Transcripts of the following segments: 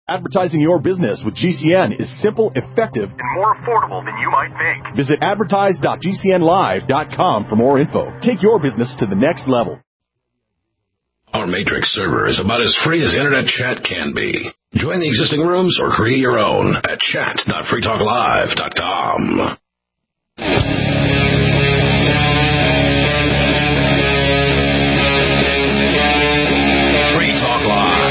Advertising your business with GCN is simple, effective, and more affordable than you might think. Visit advertise.gcnlive.com for more info. Take your business to the next level. Our Matrix server is about as free as internet chat can be. Join the existing rooms or create your own at chat.freetalklive.com. Free Talk Live.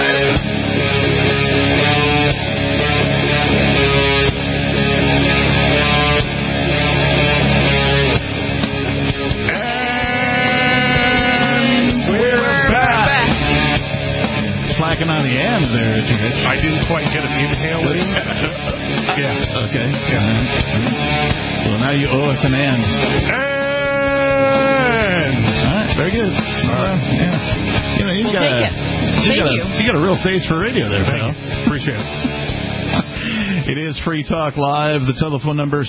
Slacking on the ends there, Rich. I didn't quite get an inhale in. Yeah. Okay. Yeah. Well, now you owe us an end. And all right. Very good. All right. Yeah. You know, you got a real face for radio there, pal. Appreciate it. It is Free Talk Live. The telephone number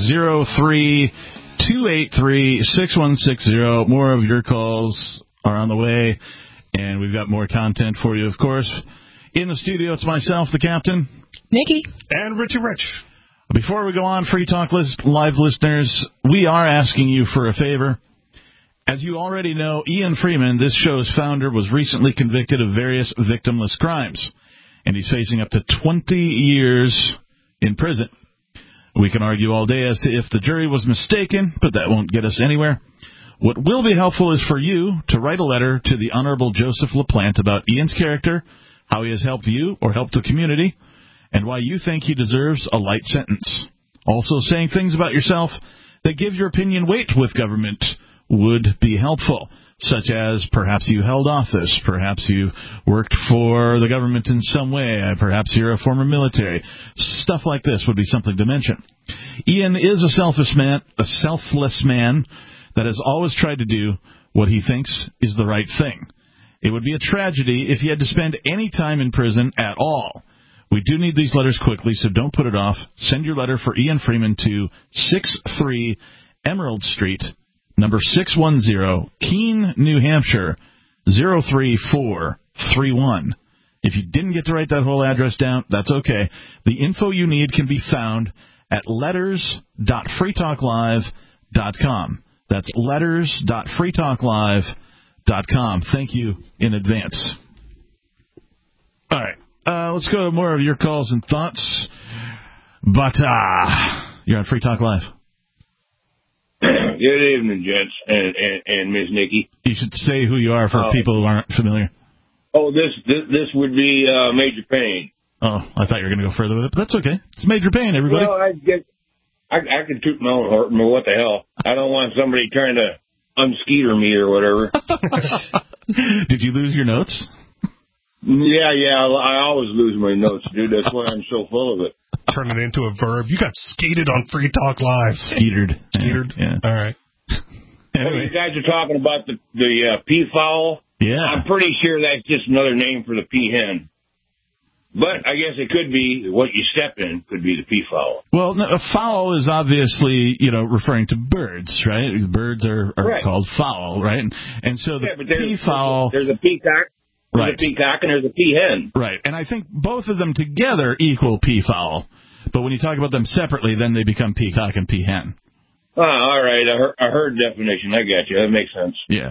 603-283-6160. More of your calls are on the way. And we've got more content for you, of course. In the studio, it's myself, the captain. Nikki. And Richie Rich. Before we go on, Free Talk Live listeners, we are asking you for a favor. As you already know, Ian Freeman, this show's founder, was recently convicted of various victimless crimes. And he's facing up to 20 years in prison. We can argue all day as to if the jury was mistaken, but that won't get us anywhere. What will be helpful is for you to write a letter to the Honorable Joseph LaPlante about Ian's character, how he has helped you or helped the community, and why you think he deserves a light sentence. Also, saying things about yourself that give your opinion weight with government would be helpful, such as perhaps you held office, perhaps you worked for the government in some way, perhaps you're a former military. Stuff like this would be something to mention. Ian is a selfless man that has always tried to do what he thinks is the right thing. It would be a tragedy if he had to spend any time in prison at all. We do need these letters quickly, so don't put it off. Send your letter for Ian Freeman to 63 Emerald Street, number 610, Keene, New Hampshire, 03431. If you didn't get to write that whole address down, that's okay. The info you need can be found at letters.freetalklive.com. That's letters.freetalklive.com. Thank you in advance. All right. Let's go to more of your calls and thoughts. But you're on Free Talk Live. Good evening, gents, and Ms. Nikki. You should say who you are for people who aren't familiar. Oh, this would be Major Payne. Oh, I thought you were going to go further with it, but that's okay. It's Major Payne, everybody. Well, I can toot my own horn, but what the hell? I don't want somebody trying to unskeeter me or whatever. Did you lose your notes? Yeah, I always lose my notes, dude. That's why I'm so full of it. Turn it into a verb. You got skated on Free Talk Live. Skeetered. Yeah. All right. Anyway. You guys are talking about the peafowl. Yeah. I'm pretty sure that's just another name for the peahen. But I guess it could be what you step in could be the peafowl. Well, no, a fowl is obviously, referring to birds, right? Birds are right. Called fowl, right? And so the peafowl... There's a peacock. There's a peacock and there's a peahen. Right. And I think both of them together equal peafowl. But when you talk about them separately, then they become peacock and peahen. Oh, all right. I heard definition. I got you. That makes sense. Yeah.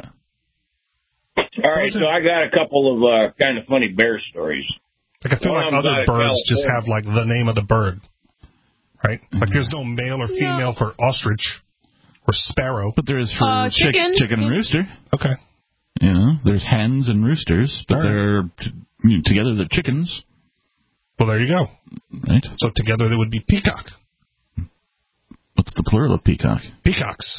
All right. So I got a couple of kind of funny bear stories. Like I feel like other birds just have like the name of the bird, right? Mm-hmm. Like there's no male or female for ostrich or sparrow, but there is for chicken and rooster. Okay. There's hens and roosters, but they're together they're chickens. Well, there you go. Right. So together they would be peacock. What's the plural of peacock? Peacocks.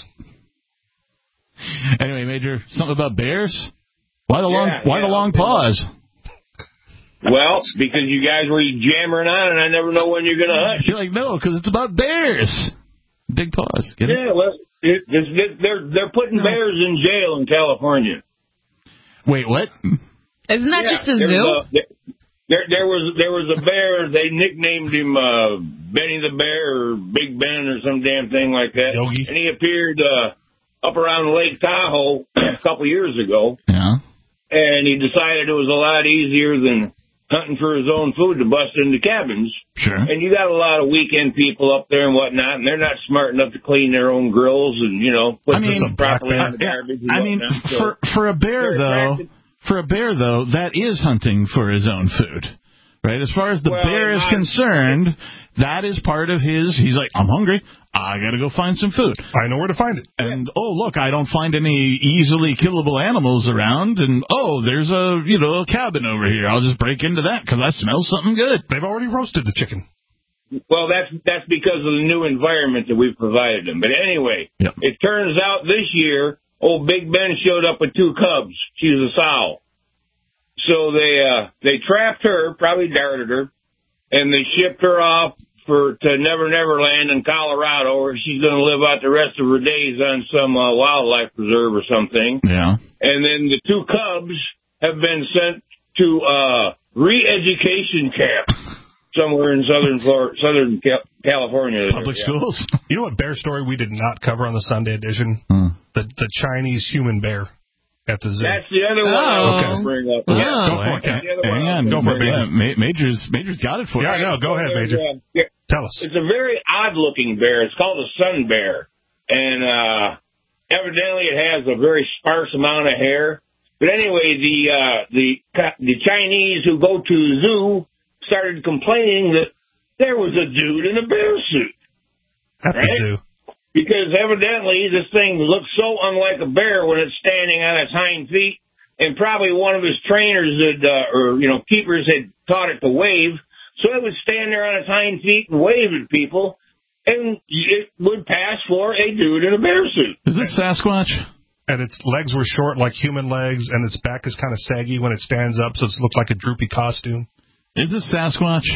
Anyway, Major, something about bears? Why the long pause? Well, because you guys were jammering on, and I never know when you're going to hush. You're like, no, because it's about bears. Big pause. Get it? Well, they're putting bears in jail in California. Wait, what? Isn't that just a zoo? There was a bear. They nicknamed him Benny the Bear or Big Ben or some damn thing like that. Yogi. And he appeared up around Lake Tahoe a couple years ago. Yeah. And he decided it was a lot easier than hunting for his own food to bust into cabins. Sure. And you got a lot of weekend people up there and whatnot, and they're not smart enough to clean their own grills and, put some properly in the garbage. For a bear though, that is hunting for his own food. Right? As far as the bear is concerned, that is part of he's like, I'm hungry. I got to go find some food. I know where to find it. And, look, I don't find any easily killable animals around. And, there's a cabin over here. I'll just break into that because I smell something good. They've already roasted the chicken. Well, that's because of the new environment that we've provided them. But anyway, It turns out this year, old Big Ben showed up with 2 cubs. She was a sow. So they trapped her, probably darted her, and they shipped her off to Never Never Land in Colorado, where she's going to live out the rest of her days on some wildlife preserve or something. Yeah. And then the 2 cubs have been sent to re-education camp somewhere in Southern California. Public schools. You know what bear story we did not cover on the Sunday edition? The Chinese human bear. At the zoo. That's the other one I was going to bring up. Go for it. Hang on. Go for it, Major. Major's got it for you. Yeah, I know. Go ahead, Major. Tell us. It's a very odd-looking bear. It's called a sun bear. And evidently it has a very sparse amount of hair. But anyway, the Chinese who go to the zoo started complaining that there was a dude in a bear suit. At the zoo. Because evidently this thing looks so unlike a bear when it's standing on its hind feet, and probably one of his trainers keepers had taught it to wave, so it would stand there on its hind feet and wave at people, and it would pass for a dude in a bear suit. Is it Sasquatch? And its legs were short like human legs, and its back is kind of saggy when it stands up, so it looks like a droopy costume. Is this Sasquatch?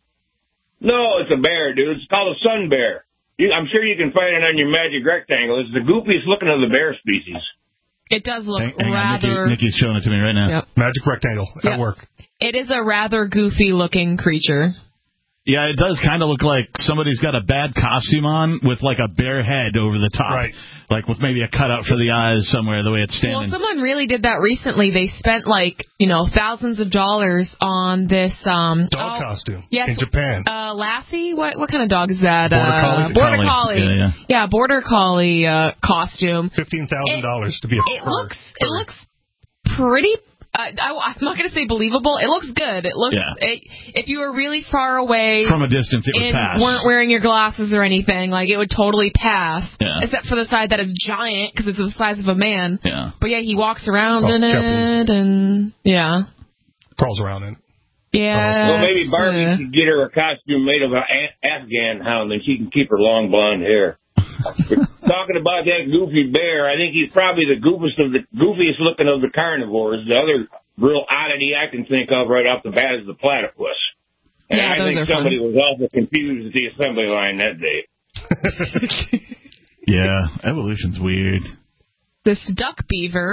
No, it's a bear, dude. It's called a sun bear. I'm sure you can find it on your magic rectangle. It's the goofiest looking of the bear species. It does look rather... Nikki's showing it to me right now. Yep. Magic rectangle at work. It is a rather goofy-looking creature. Yeah, it does kind of look like somebody's got a bad costume on with like a bear head over the top. Right. Like with maybe a cutout for the eyes somewhere, the way it's standing. Well, someone really did that recently. They spent thousands of dollars on this dog costume in Japan. Lassie? What kind of dog is that? Border Collie. Yeah, Border Collie costume. $15,000 to be a fur. It looks pretty. I'm not going to say believable. It looks good. It looks. If you were really far away from a distance, it would pass. Weren't wearing your glasses or anything, it would totally pass. Yeah. Except for the side that is giant because it's the size of a man. Yeah. But he walks around in it and crawls around in it. Yeah. Well, maybe Barbie could get her a costume made of an Afghan hound, and she can keep her long blonde hair. Talking about that goofy bear, I think he's probably the goofiest looking of the carnivores. The other real oddity I can think of right off the bat is the platypus. And I think somebody was also confused at the assembly line that day. Yeah, evolution's weird. This duck beaver.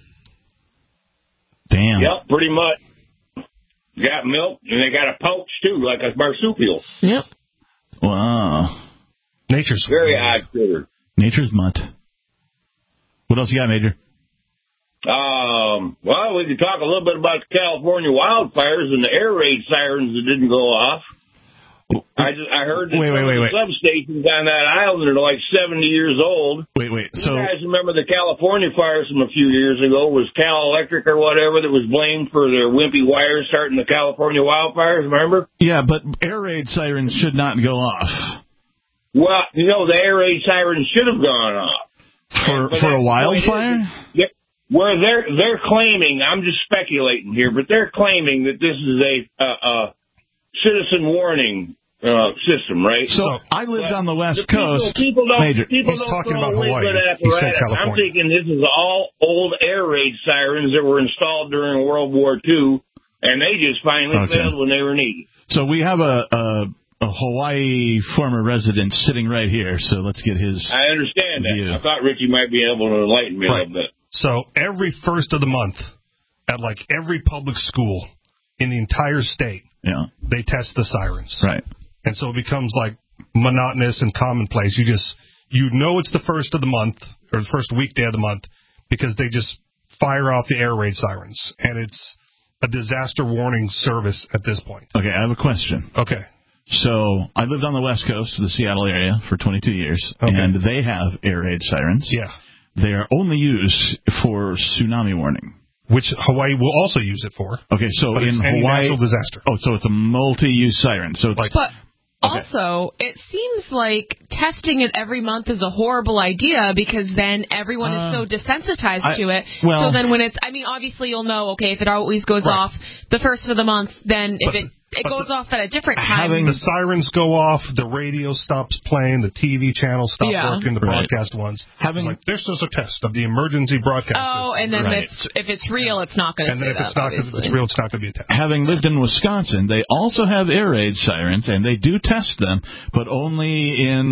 Damn. Yep, pretty much. Got milk, and they got a pouch, too, like a marsupial. Yep. Wow. Nature's very odd critter. Nature's mutt. What else you got, Major? Well, we could talk a little bit about the California wildfires and the air raid sirens that didn't go off. I heard that the substations on that island are like 70 years old. Wait. So you guys remember the California fires from a few years ago? Was Cal Electric or whatever that was blamed for their wimpy wires starting the California wildfires, remember? Yeah, but air raid sirens should not go off. Well, the air raid sirens should have gone off. For a wildfire? Where they're claiming, I'm just speculating here, but they're claiming that this is a citizen warning system, right? So I lived on the West Coast. People don't He's talking about Hawaii. He said California. I'm thinking this is all old air raid sirens that were installed during World War II, and they just finally failed when they were needed. So we have a Hawaii former resident sitting right here, so let's get his I understand view. that. I thought Richie might be able to enlighten me a little bit. So every first of the month, at every public school in the entire state, they test the sirens. Right. And so it becomes monotonous and commonplace. You know it's the first of the month, or the first weekday of the month, because they just fire off the air raid sirens. And a disaster warning service at this point. Okay, I have a question. Okay. So I lived on the West Coast of the Seattle area for 22 years, and they have air raid sirens. Yeah. They are only used for tsunami warning. Which Hawaii will also use it for. Okay, so but in Hawaii, natural disaster. Oh, so it's a multi-use siren. So it's but also, it seems like testing it every month is a horrible idea because then everyone is so desensitized to it. So then when it's, I mean, obviously you'll know, okay, if it always goes off the first of the month, then if it goes off at a different time. The sirens go off, the radio stops playing, the TV channels stop working, the broadcast ones. It's like, this is a test of the emergency broadcast system. And then if it's real, it's not going to say that. And then if it's real, it's not going to be a test. Having lived in Wisconsin, they also have air raid sirens, and they do test them, but only in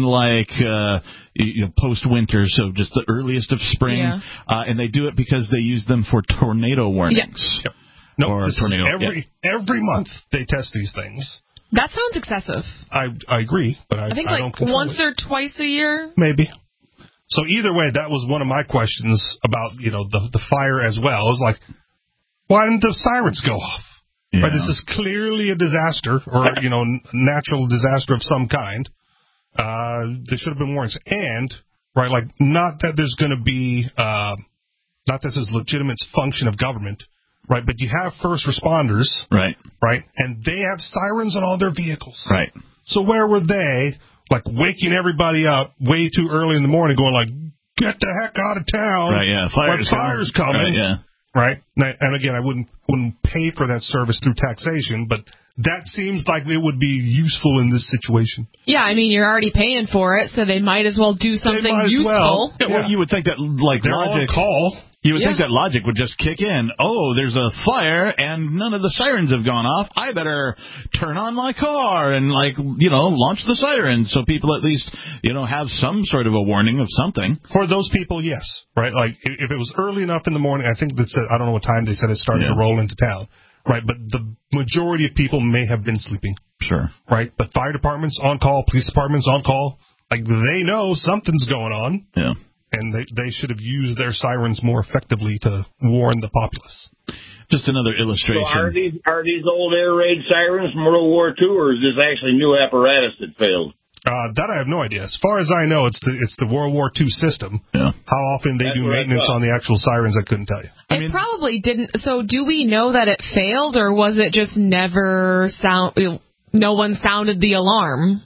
post-winter, so just the earliest of spring. Yeah. And they do it because they use them for tornado warnings. Yep. No, every month they test these things. That sounds excessive. I agree, but I think don't control once or twice a year. Maybe. So either way, that was one of my questions about the fire as well. It was like, why didn't the sirens go off? Yeah. Right, this is clearly a disaster or natural disaster of some kind. There should have been warnings, and not that there's going to be not that this is legitimate function of government. Right, but you have first responders, right, and they have sirens on all their vehicles, right. So where were they, waking everybody up way too early in the morning, going "Get the heck out of town!" Right, yeah, fire's coming, right, yeah, right. And again, I wouldn't pay for that service through taxation, but that seems like it would be useful in this situation. Yeah, I mean, you're already paying for it, so they might as well do something useful. Well. Yeah, well, you would think that they're logic. On call. You would think that logic would just kick in. Oh, there's a fire and none of the sirens have gone off. I better turn on my car and launch the sirens so people at least, have some sort of a warning of something. For those people, yes. Right? If it was early enough in the morning, I think I don't know what time they said it started to roll into town. Right? But the majority of people may have been sleeping. Sure. Right? But fire departments on call, police departments on call, they know something's going on. Yeah. And they should have used their sirens more effectively to warn the populace. Just another illustration. So are these old air raid sirens from World War II, or is this actually new apparatus that failed? That I have no idea. As far as I know, it's the World War II system. Yeah. How often they do maintenance on the actual sirens, I couldn't tell you. It probably didn't. So do we know that it failed, or was it just never no one sounded the alarm?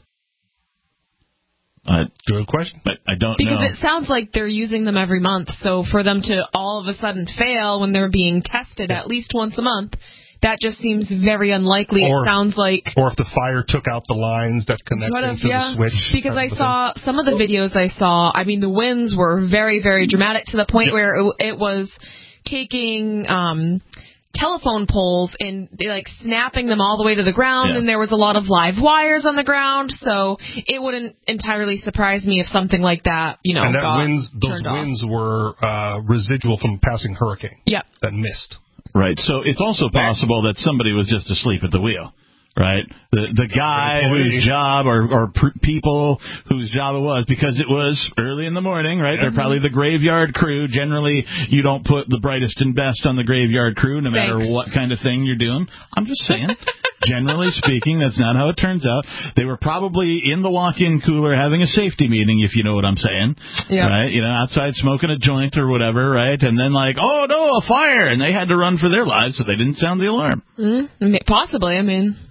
Good question. But I don't know. Because it sounds like they're using them every month. So for them to all of a sudden fail when they're being tested at least once a month, that just seems very unlikely. It sounds like... Or if the fire took out the lines that connect into the switch. Because I saw some of the videos the winds were very, very dramatic to the point where it was taking... telephone poles and snapping them all the way to the ground, and there was a lot of live wires on the ground, so it wouldn't entirely surprise me if something like that, and those winds were residual from passing hurricane. Yep. That missed. Right. So it's also possible that somebody was just asleep at the wheel. Right, the guy whose job or people whose job it was, because it was early in the morning, right? They're probably the graveyard crew. Generally, you don't put the brightest and best on the graveyard crew, no matter what kind of thing you're doing. I'm just saying. Generally speaking, that's not how it turns out. They were probably in the walk-in cooler having a safety meeting, if you know what I'm saying. Yeah. Right? Outside smoking a joint or whatever, right? And then oh no, a fire! And they had to run for their lives, so they didn't sound the alarm. Possibly,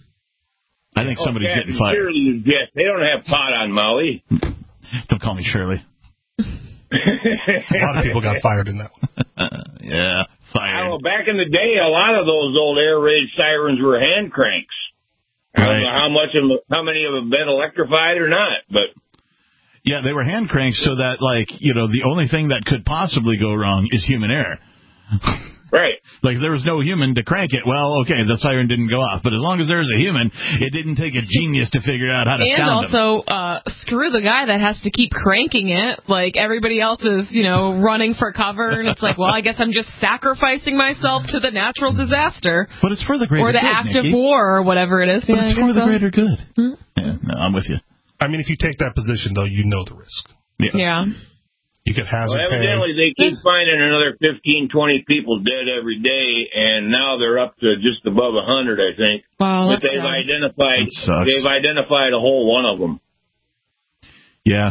I think somebody's getting fired. They don't have pot on Maui. Don't call me Shirley. A lot of people got fired in that one. Yeah, fired. Back in the day, a lot of those old air raid sirens were hand cranks. Right. I don't know how many of them have been electrified or not, but... Yeah, they were hand cranks so that, the only thing that could possibly go wrong is human error. Right. There was no human to crank it. Well, okay, the siren didn't go off. But as long as there was a human, it didn't take a genius to figure out how to sound them. And also, screw the guy that has to keep cranking it. Everybody else is, running for cover. And it's well, I guess I'm just sacrificing myself to the natural disaster. But it's for the greater good, or the act Nikki. of war, or whatever it is. But it's for the greater good. Mm-hmm. Yeah, no, I'm with you. If you take that position, though, you know the risk. Yeah. You could hazard pay. Evidently, they keep finding another 15, 20 people dead every day, and now they're up to just above 100, I think. Wow, but they've identified a whole one of them. Yeah,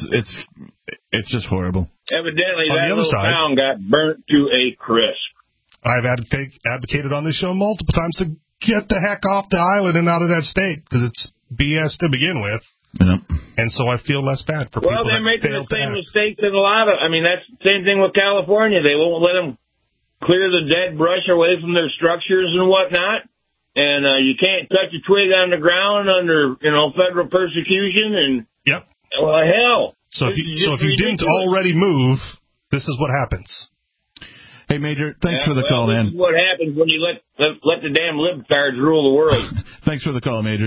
it's just horrible. Evidently, that little town got burnt to a crisp. I've advocated on this show multiple times to get the heck off the island and out of that state because it's BS to begin with. Yep. And so I feel less bad for people that fail to act. Well, they're making the same mistakes that a lot of... I mean, that's the same thing with California. They won't let them clear the dead brush away from their structures and whatnot. And you can't touch a twig on the ground under, federal persecution. And yep. Well, hell. So if you didn't already move, this is what happens. Hey, Major, thanks for the call, man. This is what happens when you let the damn libtards rule the world. Thanks for the call, Major.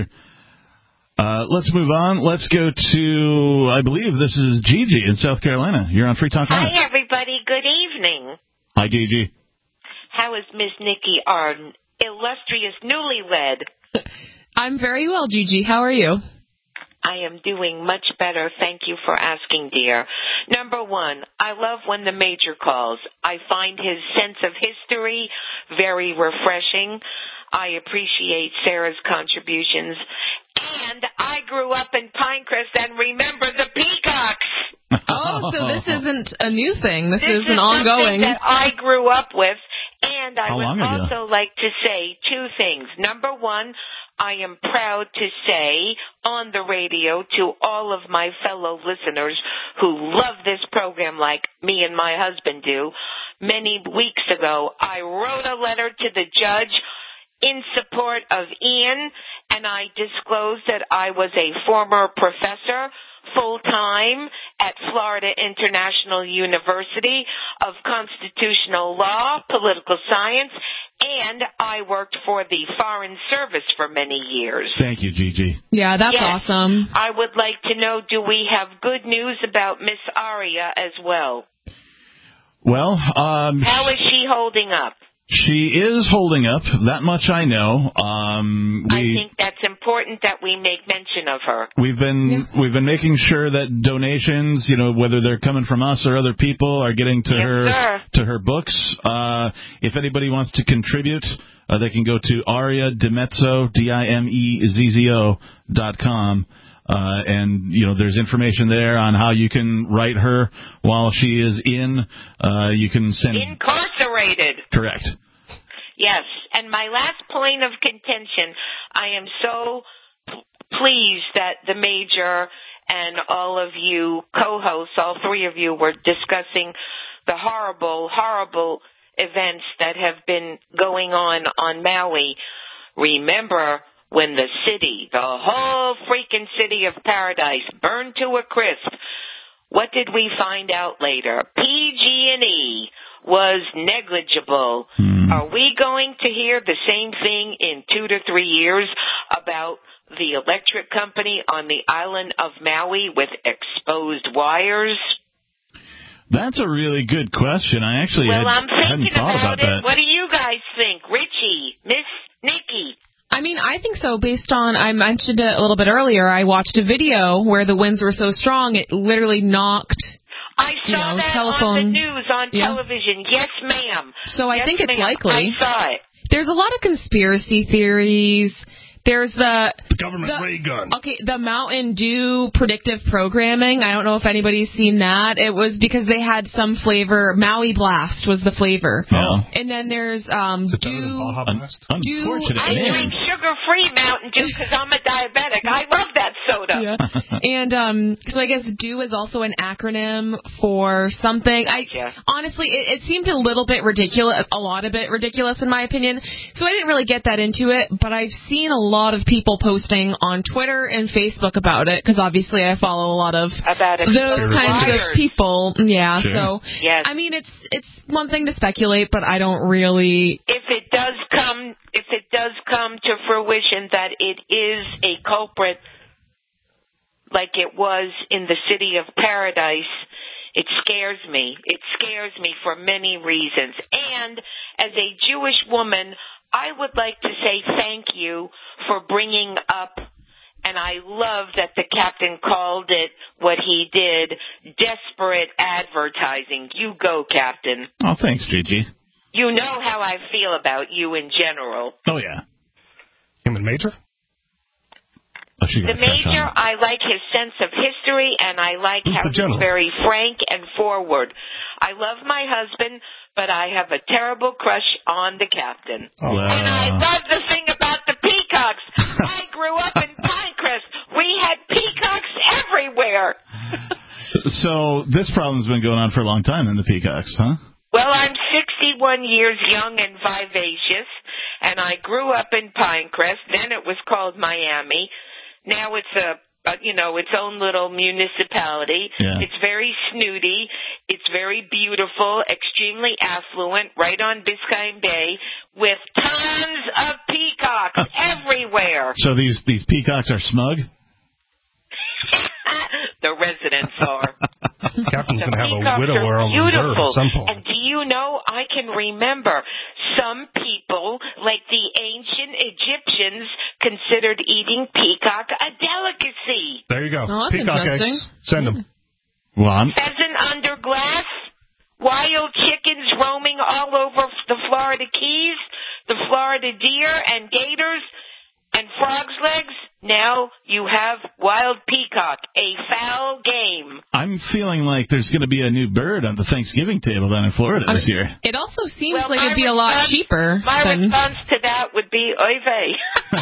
Let's move on. Let's go to, I believe this is Gigi in South Carolina. You're on Free Talk Live. Hi, everybody. Good evening. Hi, Gigi. How is Miss Nikki, our illustrious newlywed? I'm very well, Gigi. How are you? I am doing much better. Thank you for asking, dear. Number one, I love when the Major calls. I find his sense of history very refreshing. I appreciate Sarah's contributions. And I grew up in Pinecrest and remember the peacocks. Oh, so this isn't a new thing. This is an ongoing. That I grew up with. And I would also like to say two things. Number one, I am proud to say on the radio to all of my fellow listeners who love this program like me and my husband do, many weeks ago, I wrote a letter to the judge in support of Ian, and I disclosed that I was a former professor full-time at Florida International University of Constitutional Law, Political Science, and I worked for the Foreign Service for many years. Thank you, Gigi. Yeah, that's awesome. I would like to know, do we have good news about Miss Aria as well? Well, how is she holding up? She is holding up. That much I know. I think that's important that we make mention of her. We've been making sure that donations, whether they're coming from us or other people, are getting to her books. If anybody wants to contribute, they can go to Aria Dimezzo, DIMEZZO.com. And, there's information there on how you can write her while she is you can send... Incarcerated. Correct. Yes. And my last point of contention, I am so pleased that the Major and all of you co-hosts, all three of you, were discussing the horrible, horrible events that have been going on Maui. Remember when the whole freaking city of Paradise burned to a crisp, what did we find out later? PG&E was negligible. Are we going to hear the same thing in 2 to 3 years about the electric company on the island of Maui with exposed wires? That's a really good question. I actually hadn't thought about that. What do you guys think? Richie, Miss Nikki? I mean, I think so, based on, I mentioned it a little bit earlier, I watched a video where the winds were so strong it literally knocked, I saw that telephone. On the news, on television. Yes, ma'am. So I think it's likely. I saw it. There's a lot of conspiracy theories. There's the government ray gun. Okay, the Mountain Dew predictive programming. I don't know if anybody's seen that. It was because they had some flavor. Maui Blast was the flavor. Oh. And then there's Dew. Unfortunate. I drink sugar-free Mountain Dew because I'm a diabetic. I love that soda. Yeah. And so I guess Dew is also an acronym for something. Honestly, it seemed a little bit ridiculous, a lot of it ridiculous in my opinion. So I didn't really get that into it, but I've seen a lot of people posting on Twitter and Facebook about it, because obviously I follow a lot of those kinds of people. Yeah, sure. So yes. I mean, it's one thing to speculate, but I don't really. If it does come to fruition that it is a culprit, like it was in the city of Paradise, it scares me. It scares me for many reasons. And as a Jewish woman, I would like to say thank you for bringing up And I love that the captain called it what he did, desperate advertising. You go, Captain. Oh, thanks, Gigi. You know how I feel about you in general. Oh, yeah. Him and Major? Oh, the Major, I like his sense of history, and I like how he's very frank and forward. I love my husband, but I have a terrible crush on the captain. Oh, wow. And I love the thing about the peacocks. I grew up in Pinecrest. We had peacocks everywhere. So this problem's been going on for a long time, then, the peacocks, huh? Well, I'm 61 years young and vivacious, and I grew up in Pinecrest. Then it was called Miami. Now it's its own little municipality. Yeah. It's very snooty. It's very beautiful, extremely affluent, right on Biscayne Bay, with tons of peacocks everywhere. So these peacocks are smug? The residents are. Captain's going to have a widower on reserve at some point. And do you know, I can remember some people, like the ancient Egyptians, considered eating peacock a delicacy. There you go. Oh, peacock eggs. Send them. Pheasant under glass, wild chickens roaming all over the Florida Keys, the Florida deer and gators, and frog's legs. Now you have wild peacock, a foul game. I'm feeling like there's going to be a new bird on the Thanksgiving table down in Florida this year. It also seems like it'd be a lot cheaper. My response to that would be, oy vey.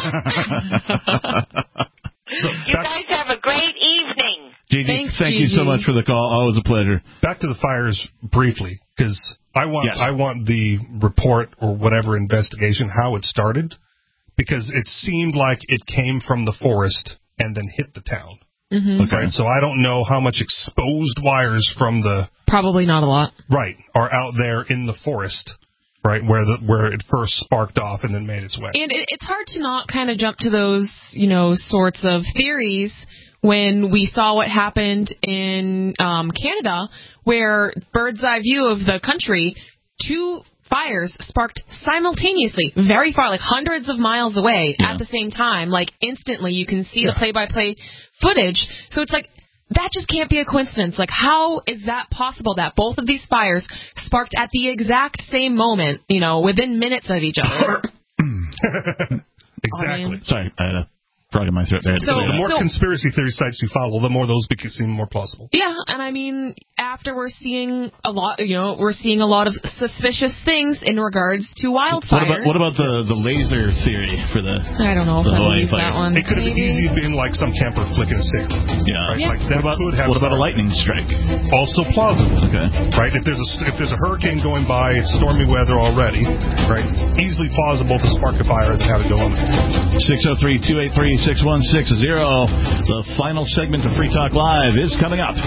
You guys have a great evening. Gigi, thank you so much for the call. Always a pleasure. Back to the fires briefly, because I want the report or whatever investigation, how it started. Because it seemed like it came from the forest and then hit the town. Mm-hmm. Okay. Right? So I don't know how much exposed wires from the... Probably not a lot. Right. Are out there in the forest, right, where it first sparked off and then made its way. And it's hard to not kind of jump to those, sorts of theories when we saw what happened in Canada, where bird's eye view of the country, two fires sparked simultaneously, very far, like hundreds of miles away at the same time. Like instantly, you can see the play-by-play footage. So it's like, that just can't be a coincidence. Like, how is that possible that both of these fires sparked at the exact same moment, within minutes of each other? Exactly. Sorry, I had a frog in my throat there. So the more conspiracy theory sites you follow, the more those seem more plausible. Yeah, and I mean, after we're seeing a lot, we're seeing a lot of suspicious things in regards to wildfires. What about the laser theory for the? I don't know if I believe that one. It could have easily been like some camper flicking a stick. Yeah. Right? Like that what about a lightning strike? Also plausible. Okay. Right. If there's a hurricane going by, it's stormy weather already. Right. Easily plausible to spark a fire and have it go on. 603-283-6160. The final segment of Free Talk Live is coming up.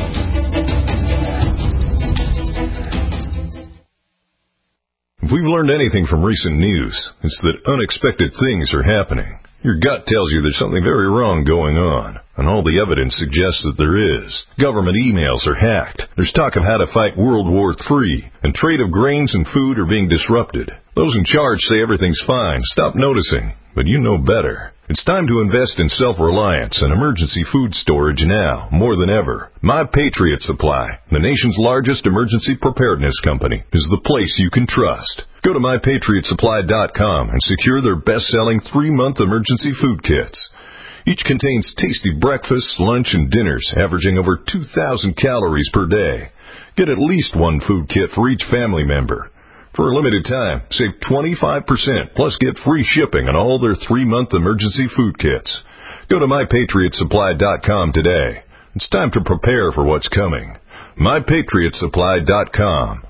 If we've learned anything from recent news, it's that unexpected things are happening. Your gut tells you there's something very wrong going on, and all the evidence suggests that there is. Government emails are hacked. There's talk of how to fight World War III, and trade of grains and food are being disrupted. Those in charge say everything's fine. Stop noticing, but you know better. It's time to invest in self-reliance and emergency food storage now, more than ever. My Patriot Supply, the nation's largest emergency preparedness company, is the place you can trust. Go to MyPatriotSupply.com and secure their best-selling 3-month emergency food kits. Each contains tasty breakfasts, lunch, and dinners, averaging over 2,000 calories per day. Get at least one food kit for each family member. For a limited time, save 25%, plus get free shipping on all their 3-month emergency food kits. Go to MyPatriotSupply.com today. It's time to prepare for what's coming. MyPatriotSupply.com.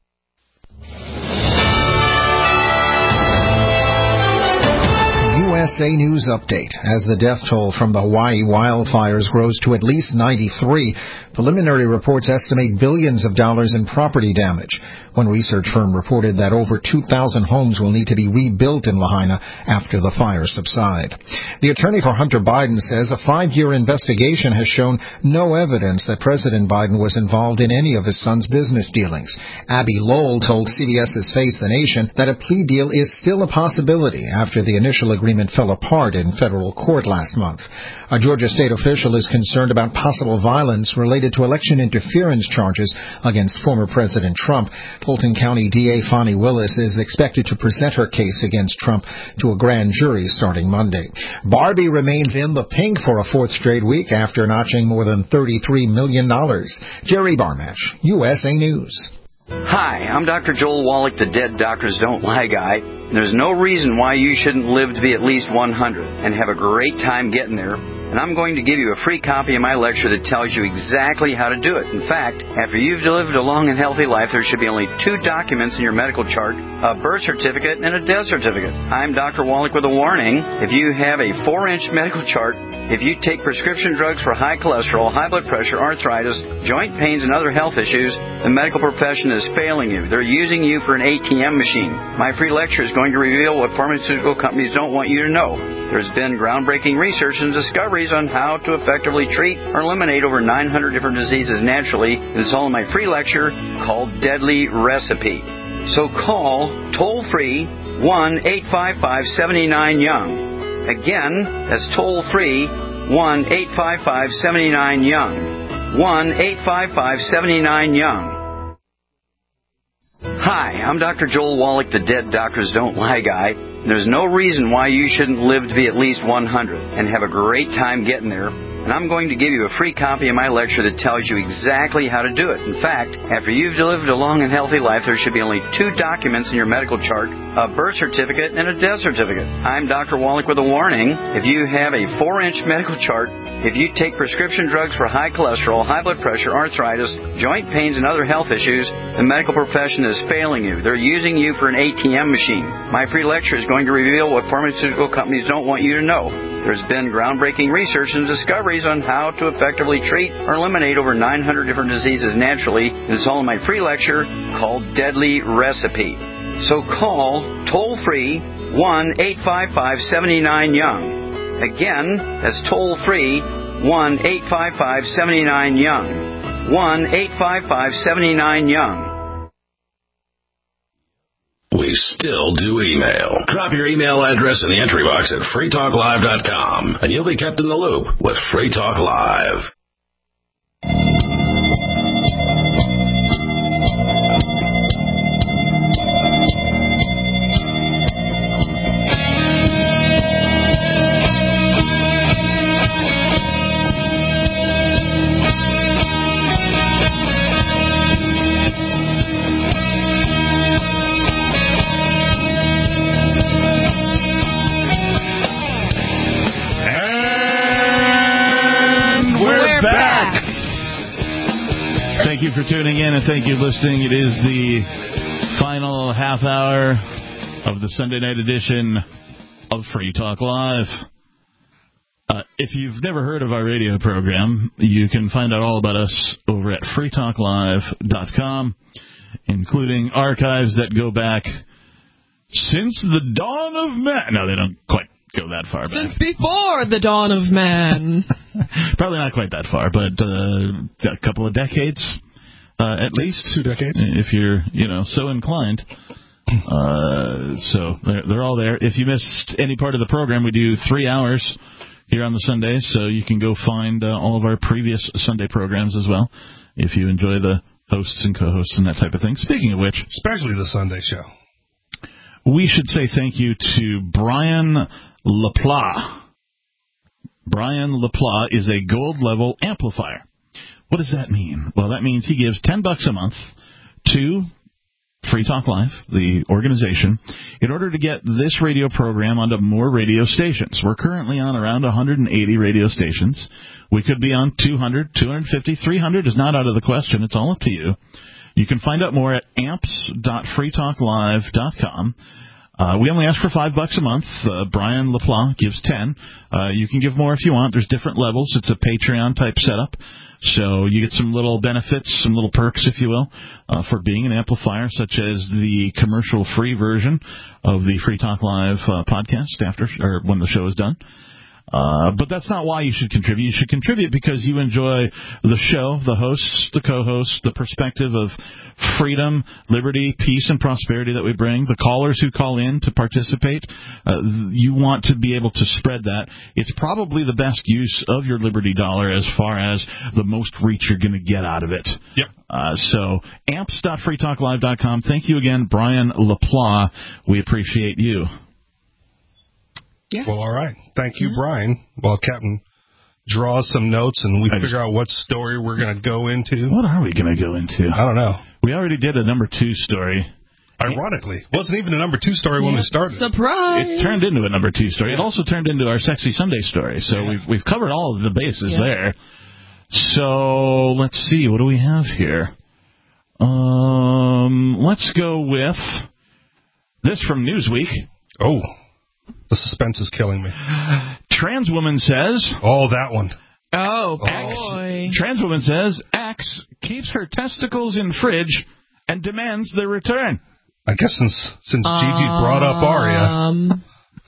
U.S. USA News Update. As the death toll from the Hawaii wildfires grows to at least 93, preliminary reports estimate billions of dollars in property damage. One research firm reported that over 2,000 homes will need to be rebuilt in Lahaina after the fires subside. The attorney for Hunter Biden says a 5-year investigation has shown no evidence that President Biden was involved in any of his son's business dealings. Abby Lowell told CBS's Face the Nation that a plea deal is still a possibility after the initial agreement fell apart in federal court last month. A Georgia state official is concerned about possible violence related to election interference charges against former President Trump. Fulton County DA Fani Willis is expected to present her case against Trump to a grand jury starting Monday. Barbie remains in the pink for a 4th straight week after notching more than $33 million. Jerry Barmash, USA News. Hi, I'm Dr. Joel Wallach, the Dead Doctors Don't Lie guy. And there's no reason why you shouldn't live to be at least 100 and have a great time getting there. And I'm going to give you a free copy of my lecture that tells you exactly how to do it. In fact, after you've lived a long and healthy life, there should be only 2 documents in your medical chart, a birth certificate and a death certificate. I'm Dr. Wallach with a warning. If you have a 4-inch medical chart, if you take prescription drugs for high cholesterol, high blood pressure, arthritis, joint pains, and other health issues, the medical profession is failing you. They're using you for an ATM machine. My free lecture is going to reveal what pharmaceutical companies don't want you to know. There's been groundbreaking research and discoveries on how to effectively treat or eliminate over 900 different diseases naturally. It's all in my free lecture called Deadly Recipe. So call toll-free 1-855-79-YOUNG. Again, that's toll-free 1-855-79-YOUNG. 1-855-79-YOUNG. Hi, I'm Dr. Joel Wallach, the Dead Doctors Don't Lie guy. And there's no reason why you shouldn't live to be at least 100 and have a great time getting there. And I'm going to give you a free copy of my lecture that tells you exactly how to do it. In fact, after you've lived a long and healthy life, there should be only 2 documents in your medical chart, a birth certificate and a death certificate. I'm Dr. Wallach with a warning. If you have a 4-inch medical chart, if you take prescription drugs for high cholesterol, high blood pressure, arthritis, joint pains, and other health issues, the medical profession is failing you. They're using you for an ATM machine. My free lecture is going to reveal what pharmaceutical companies don't want you to know. There's been groundbreaking research and discoveries on how to effectively treat or eliminate over 900 different diseases naturally. It's all in my free lecture called Deadly Recipe. So call toll-free 1-855-79-YOUNG. Again, that's toll-free 1-855-79-YOUNG. 1-855-79-YOUNG. We still do email. Drop your email address in the entry box at freetalklive.com, and you'll be kept in the loop with Free Talk Live. Thank you for tuning in and thank you for listening. It is the final half hour of the Sunday night edition of Free Talk Live. If you've never heard of our radio program, you can find out all about us over at freetalklive.com, including archives that go back since the dawn of man. No, they don't quite go that far back. Since before the dawn of man. Probably not quite that far, but a couple of decades, at least. 2 decades. If you're, so inclined. So they're all there. If you missed any part of the program, we do 3 hours here on the Sundays, so you can go find all of our previous Sunday programs as well, if you enjoy the hosts and co-hosts and that type of thing. Speaking of which, especially the Sunday show, we should say thank you to Brian LaPla. Brian LaPla is a gold-level amplifier. What does that mean? Well, that means he gives $10 a month to Free Talk Live, the organization, in order to get this radio program onto more radio stations. We're currently on around 180 radio stations. We could be on 200, 250, 300 is not out of the question. It's all up to you. You can find out more at amps.freetalklive.com. We only ask for $5 a month. Brian LaPlace gives 10. You can give more if you want. There's different levels. It's a Patreon-type setup. So you get some little benefits, some little perks, if you will, for being an amplifier, such as the commercial-free version of the Free Talk Live podcast when the show is done. But that's not why you should contribute. You should contribute because you enjoy the show, the hosts, the co-hosts, the perspective of freedom, liberty, peace, and prosperity that we bring, the callers who call in to participate. You want to be able to spread that. It's probably the best use of your Liberty dollar as far as the most reach you're going to get out of it. Yep. So amps.freetalklive.com. Thank you again, Brian LaPlace. We appreciate you. Yeah. Well, all right. Thank you, Brian. While Captain draws some notes and we figure out what story we're going to go into. What are we going to go into? I don't know. We already did a number 2 story. Ironically. It wasn't even a number 2 story when we started. Surprise! It turned into a number 2 story. It also turned into our Sexy Sunday story. So we've covered all of the bases there. So let's see. What do we have here? Let's go with this from Newsweek. Oh. The suspense is killing me. Trans woman says... Oh, that one. Oh, boy. Trans woman says ex keeps her testicles in fridge and demands their return. I guess since Gigi brought up Aria...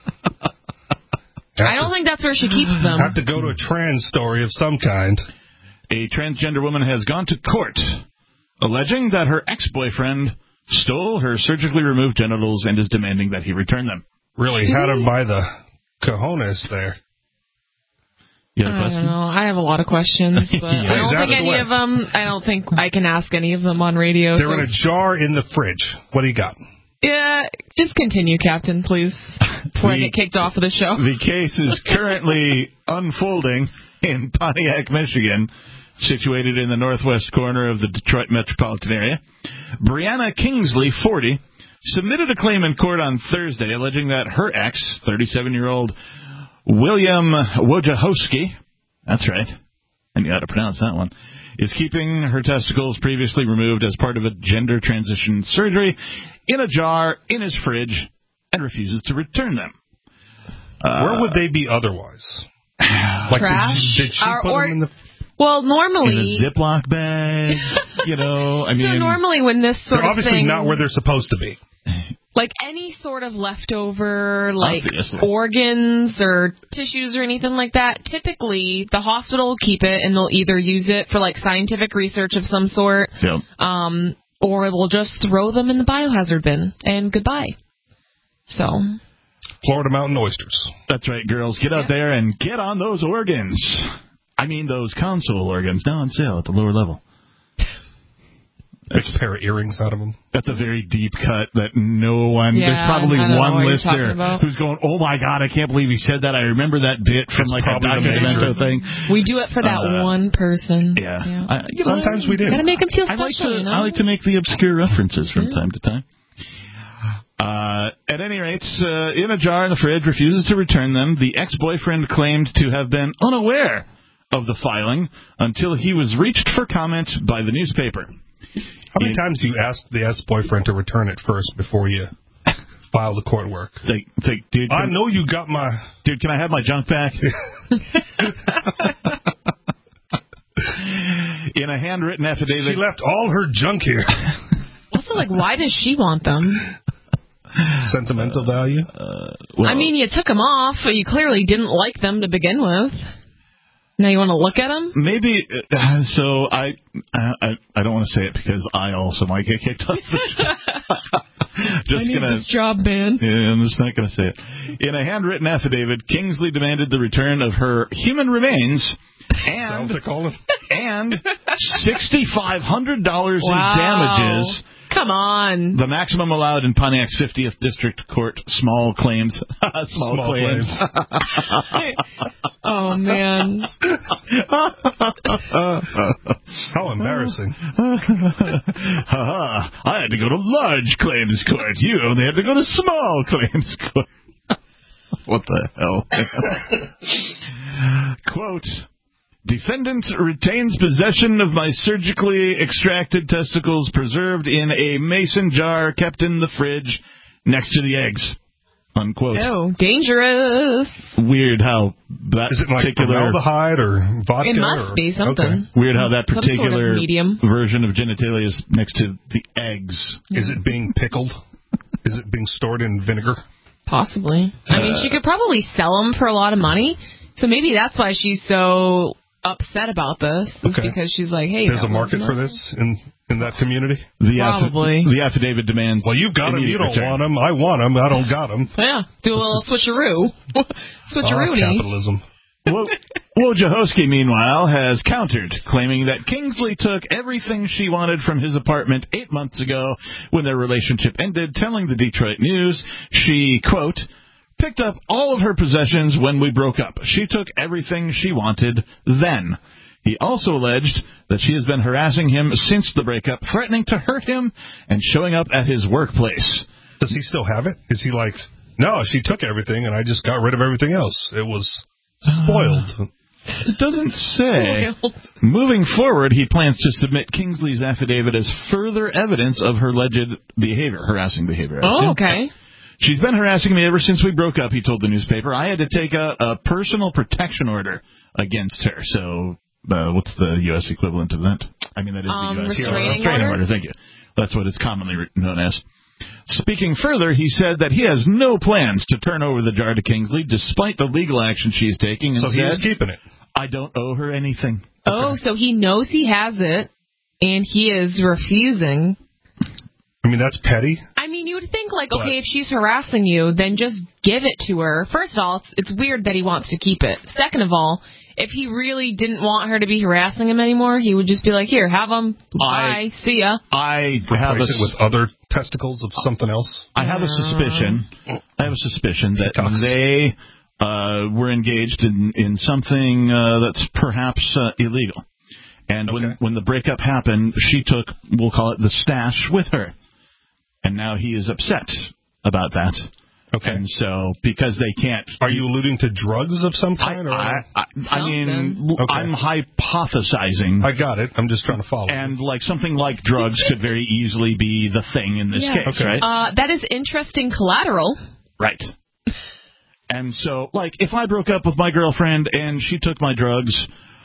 I don't think that's where she keeps them. Have to go to a trans story of some kind. A transgender woman has gone to court alleging that her ex-boyfriend stole her surgically removed genitals and is demanding that he return them. Really had him by the cojones there. You have a question? I don't know. I have a lot of questions, but I don't think I can ask any of them on radio. They're in a jar in the fridge. What do you got? Yeah, just continue, Captain, please, before I get kicked off of the show. The case is currently unfolding in Pontiac, Michigan, situated in the northwest corner of the Detroit metropolitan area. Brianna Kingsley, 40, submitted a claim in court on Thursday alleging that her ex, 37-year-old William Wojciechowski, that's right, and you got to pronounce that one, is keeping her testicles previously removed as part of a gender transition surgery in a jar in his fridge and refuses to return them. Where would they be otherwise? Like trash? Did she put them in the... Well, normally... In a Ziploc bag, you know, I mean... So normally when this sort they're of obviously thing... not where they're supposed to be. Like any sort of leftover, like Obviously. organs or tissues or anything like that, typically the hospital will keep it and they'll either use it for like scientific research of some sort, or they'll just throw them in the biohazard bin and goodbye. So... Florida Mountain Oysters. That's right, girls. Get out there and get on those organs. I mean those console organs now on sale at the lower level. Make a pair of earrings out of them. That's a very deep cut that no one... Yeah, there's probably one listener who's going, oh, my God, I can't believe you said that. I remember that bit from like a Dr. Demento thing. We do it for that one person. Yeah. Sometimes we do. Got to make them feel special, I like to make the obscure references from time to time. At any rate, in a jar in the fridge, refuses to return them. The ex-boyfriend claimed to have been unaware of the filing until he was reached for comment by the newspaper. How many times do you ask the ex-boyfriend to return it first before you file the court work? It's like, dude, I know you got my... Dude, can I have my junk back? In a handwritten affidavit... She left all her junk here. Also, like, why does she want them? Sentimental value? Well, I mean, you took them off, but you clearly didn't like them to begin with. Now you want to look at them? Maybe. So I don't want to say it because I also might get kicked off. Just I need this job, man. Yeah, I'm just not going to say it. In a handwritten affidavit, Kingsley demanded the return of her human remains and $6,500 in damages. Come on. The maximum allowed in Pontiac's 50th District Court, small claims. Small claims. Oh, man. How embarrassing. I had to go to large claims court. You only had to go to small claims court. What the hell? Quote, defendant retains possession of my surgically extracted testicles preserved in a mason jar kept in the fridge next to the eggs. unquote. Oh, dangerous. Weird how that is it like particular formaldehyde or vodka? It must be something. Okay. Weird how that particular medium version of genitalia is next to the eggs. Yeah. Is it being pickled? Is it being stored in vinegar? Possibly. I mean, she could probably sell them for a lot of money, so maybe that's why she's so upset about this. Because she's like, hey, there's a market for this in that community? Probably. The affidavit demands. Well, you've got them. You don't want them. I want them. I don't got them. Yeah. Do a little switcheroo. Switcheroo. Capitalism. Wojciechowski, meanwhile, has countered, claiming that Kingsley took everything she wanted from his apartment 8 months ago when their relationship ended, telling the Detroit News she, quote, picked up all of her possessions when we broke up. She took everything she wanted then. He also alleged that she has been harassing him since the breakup, threatening to hurt him and showing up at his workplace. Does he still have it? Is he like, no, she took everything and I just got rid of everything else? It was spoiled. It doesn't say. Moving forward, he plans to submit Kingsley's affidavit as further evidence of her alleged behavior, harassing behavior. Oh, okay. She's been harassing me ever since we broke up, he told the newspaper. I had to take a personal protection order against her. So what's the U.S. equivalent of that? I mean, that is the U.S. restraining order. Thank you. That's what it's commonly known as. Speaking further, he said that he has no plans to turn over the jar to Kingsley, despite the legal action she's taking. And so he is keeping it. I don't owe her anything. Oh, so he knows he has it, and he is refusing. I mean, that's petty. I mean, you would think, like, okay, if she's harassing you, then just give it to her. First of all, it's weird that he wants to keep it. Second of all, if he really didn't want her to be harassing him anymore, he would just be like, here, have them. Bye. See ya. I have it with other testicles of something else. I have a suspicion. That they were engaged in something that's perhaps illegal. And when the breakup happened, she took, we'll call it the stash with her. And now he is upset about that. Okay. And so, because they can't... Are you alluding to drugs of some kind? I mean, I'm hypothesizing. I got it. I'm just trying to follow. And like something like drugs could very easily be the thing in this case, right? That is interesting collateral. Right. And so, like, if I broke up with my girlfriend and she took my drugs,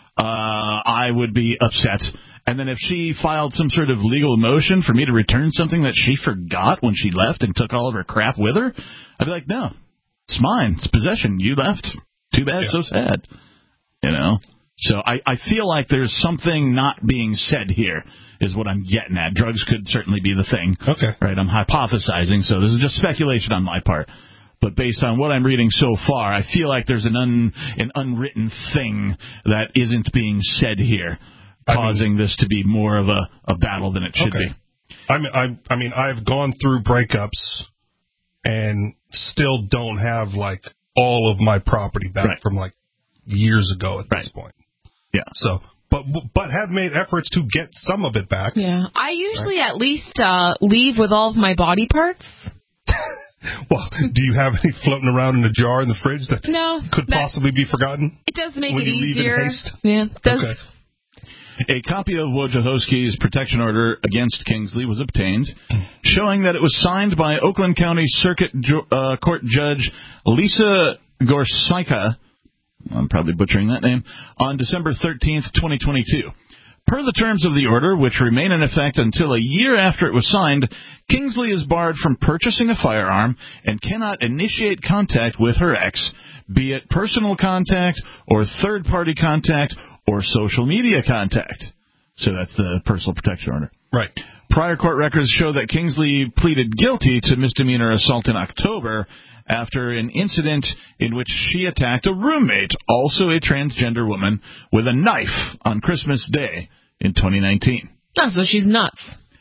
I would be upset. And then if she filed some sort of legal motion for me to return something that she forgot when she left and took all of her crap with her, I'd be like, no, it's mine. It's possession. You left. Too bad, so sad. You know? So I feel like there's something not being said here is what I'm getting at. Drugs could certainly be the thing. Okay. Right? I'm hypothesizing, so this is just speculation on my part. But based on what I'm reading so far, I feel like there's an unwritten thing that isn't being said here, causing this to be more of a battle than it should be. I mean, I've gone through breakups and still don't have, like, all of my property back from, like, years ago at this point. Yeah. So, but have made efforts to get some of it back. Yeah. I usually at least leave with all of my body parts. Well, do you have any floating around in a jar in the fridge that could possibly be forgotten? It does make when it you easier. Leave in haste? Yeah, it does. Okay. A copy of Wojciechowski's protection order against Kingsley was obtained, showing that it was signed by Oakland County Circuit Court Judge Lisa Gorsyka, I'm probably butchering that name, on December 13th, 2022. Per the terms of the order, which remain in effect until a year after it was signed, Kingsley is barred from purchasing a firearm and cannot initiate contact with her ex, be it personal contact or third-party contact or social media contact. So that's the personal protection order. Right. Prior court records show that Kingsley pleaded guilty to misdemeanor assault in October after an incident in which she attacked a roommate, also a transgender woman, with a knife on Christmas Day in 2019. Oh, so she's nuts.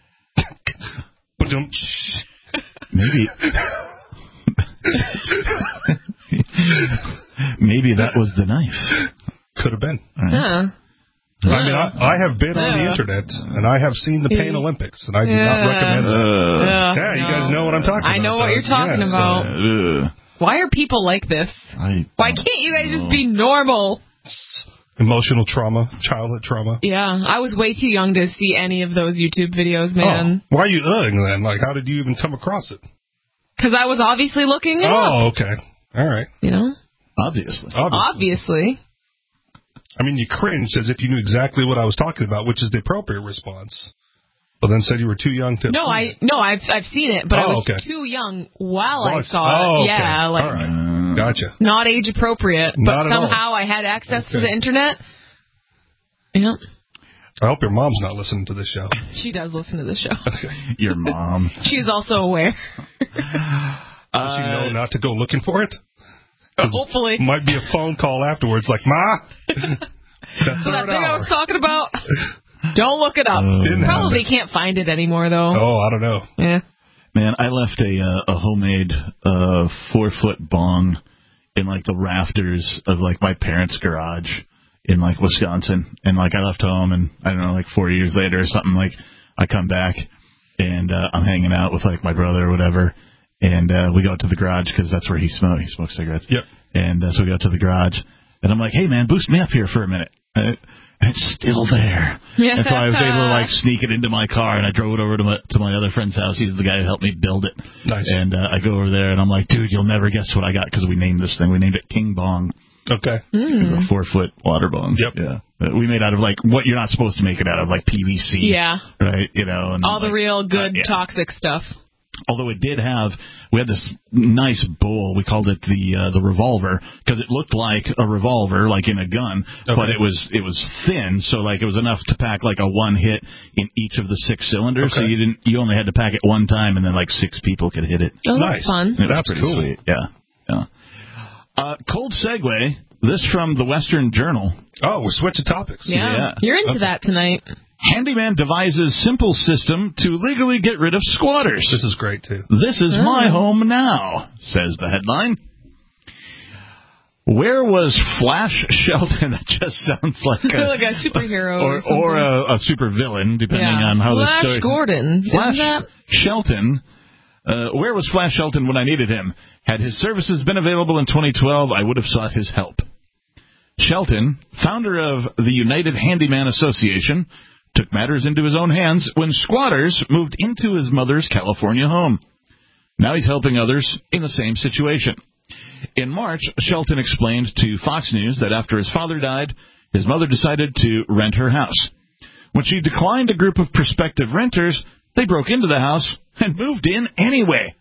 Maybe. Maybe that was the knife. Could have been. Right. I mean, I have been on the internet, and I have seen the Pain Olympics, and I do not recommend it. You guys know what I'm talking about. I know what you're talking about. Why are people like this? Why can't you guys just be normal? Emotional trauma, childhood trauma. Yeah, I was way too young to see any of those YouTube videos, man. Why are you then? Like, how did you even come across it? Because I was obviously looking it up. Oh, okay. All right. You know? Obviously. I mean, you cringed as if you knew exactly what I was talking about, which is the appropriate response. But then said you were too young to. I've seen it, but I was too young while I saw it. Okay. Yeah, all right. Gotcha. Not age appropriate, but somehow I had access to the internet. Yeah. I hope your mom's not listening to this show. She does listen to this show. Okay. Your mom. She's also aware. Does she know not to go looking for it? Hopefully. Might be a phone call afterwards, like, Ma. That thing I was talking about. Don't look it up. Probably can't find it anymore, though. Oh, I don't know. Yeah. Man, I left a homemade 4-foot bong in like the rafters of like my parents' garage in like Wisconsin, and like I left home, and I don't know, like 4 years later or something, like I come back and I'm hanging out with like my brother or whatever, and we go to the garage because that's where he smokes cigarettes. Yep. And so we go to the garage, and I'm like, hey man, boost me up here for a minute. And it's still there. Yeah. And so I was able to like sneak it into my car, and I drove it over to my other friend's house. He's the guy who helped me build it. Nice. And I go over there, and I'm like, dude, you'll never guess what I got, because we named this thing. We named it King Bong. Okay. It was a 4-foot water bong. Yep. Yeah. We made out of like what you're not supposed to make it out of, like PVC. Yeah. Right. You know. And all the real good toxic stuff. Although we had this nice bowl. We called it the revolver, because it looked like a revolver, like in a gun, but it was thin, so like it was enough to pack like a one hit in each of the 6 cylinders. Okay. So you only had to pack it one time, and then like 6 people could hit it. Oh, nice. That's fun. That's pretty cool. Sweet. Yeah. Cold segue. This from the Western Journal. Oh, we're switching topics. Yeah. You're into that tonight. Handyman devises simple system to legally get rid of squatters. This is great, too. This is my home now, says the headline. Where was Flash Shelton? That just sounds like a superhero or a supervillain, depending on how the story. Flash Gordon. Flash Isn't that? Shelton. Where was Flash Shelton when I needed him? Had his services been available in 2012, I would have sought his help. Shelton, founder of the United Handyman Association, took matters into his own hands when squatters moved into his mother's California home. Now he's helping others in the same situation. In March, Shelton explained to Fox News that after his father died, his mother decided to rent her house. When she declined a group of prospective renters, they broke into the house and moved in anyway.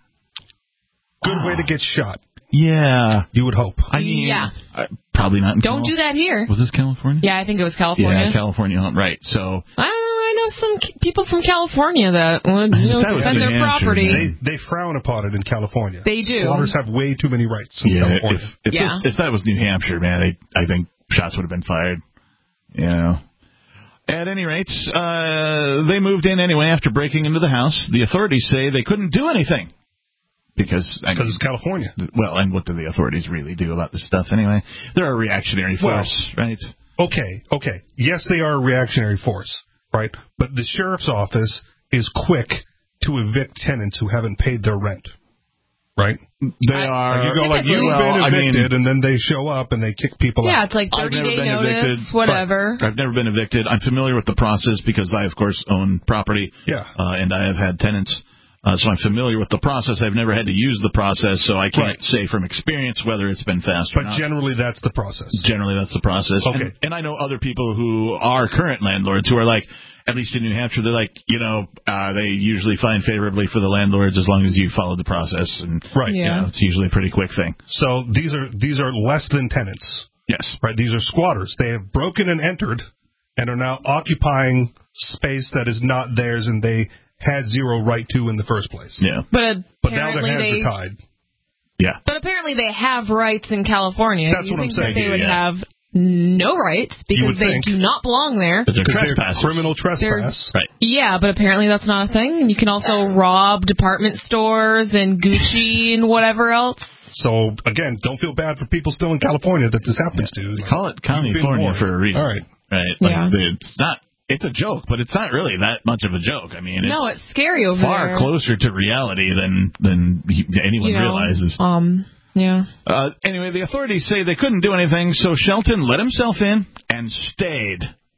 Good way to get shot. Yeah. You would hope. I mean, probably not in Don't do that here. Was this California? Yeah, I think it was California. Yeah, California home. Right. So I know some people from California that would defend their property. They frown upon it in California. They do. Squatters have way too many rights in California. If that was New Hampshire, man, I think shots would have been fired. You know. At any rate, they moved in anyway after breaking into the house. The authorities say they couldn't do anything. Because it's California. Well, and what do the authorities really do about this stuff anyway? They're a reactionary force, right? Okay. Yes, they are a reactionary force, right? But the sheriff's office is quick to evict tenants who haven't paid their rent, right? They are. You go like, you've been evicted, and then they show up and they kick people out. Yeah, it's like 30-day notice, whatever. I've never been evicted. I'm familiar with the process because I, of course, own property. Yeah. And I have had tenants. So I'm familiar with the process. I've never had to use the process, so I can't say from experience whether it's been fast or not. But generally, that's the process. Generally, that's the process. Okay. And I know other people who are current landlords who are like, at least in New Hampshire, they're like, they usually find favorably for the landlords as long as you follow the process. And it's usually a pretty quick thing. So these are less than tenants. Yes. Right. These are squatters. They have broken and entered and are now occupying space that is not theirs and they had zero right to in the first place. Yeah. But now their hands are tied. Yeah. But apparently they have rights in California. That's what I'm saying. They would have no rights because they do not belong there. Because they're criminal trespass. Right. Yeah, but apparently that's not a thing. You can also rob department stores and Gucci and whatever else. So, again, don't feel bad for people still in California that this happens to. They call it California for a reason. All right. Right. Like, it's a joke, but it's not really that much of a joke. I mean, it's scary over far there. Closer to reality than anyone realizes. Yeah. Anyway, the authorities say they couldn't do anything, so Shelton let himself in and stayed.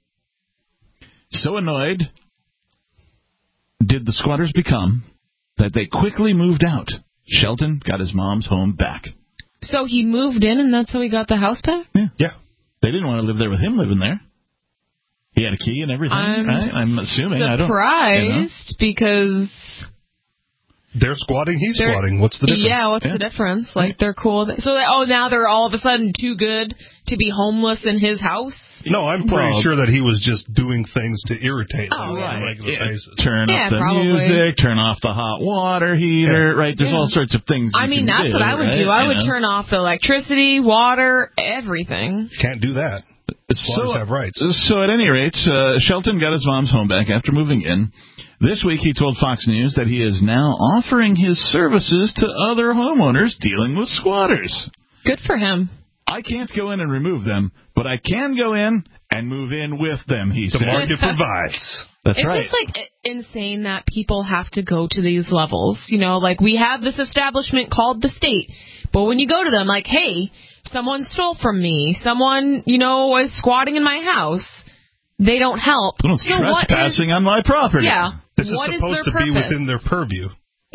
So annoyed did the squatters become that they quickly moved out Shelton got his mom's home back. So he moved in, and that's how he got the house back? Yeah. They didn't want to live there with him living there. He had a key and everything, right? I'm assuming. Surprised because they're squatting, he's squatting. What's the difference? Yeah, what's the difference? Like, they're cool. So, now they're all of a sudden too good to be homeless in his house? No, I'm pretty sure that he was just doing things to irritate them on a regular basis. Turn up the music, turn off the hot water heater, right? There's all sorts of things that's what I would do. I would turn off the electricity, water, everything. Can't do that. Lawyers have rights. So at any rate, Shelton got his mom's home back after moving in. This week he told Fox News that he is now offering his services to other homeowners dealing with squatters. Good for him. I can't go in and remove them, but I can go in and move in with them, he said. The market provides. That's right. It's just insane that people have to go to these levels. We have this establishment called the state, but when you go to them, hey, someone stole from me, someone, was squatting in my house, they don't help. Trespassing on my property. Yeah. This is supposed to be within their purview.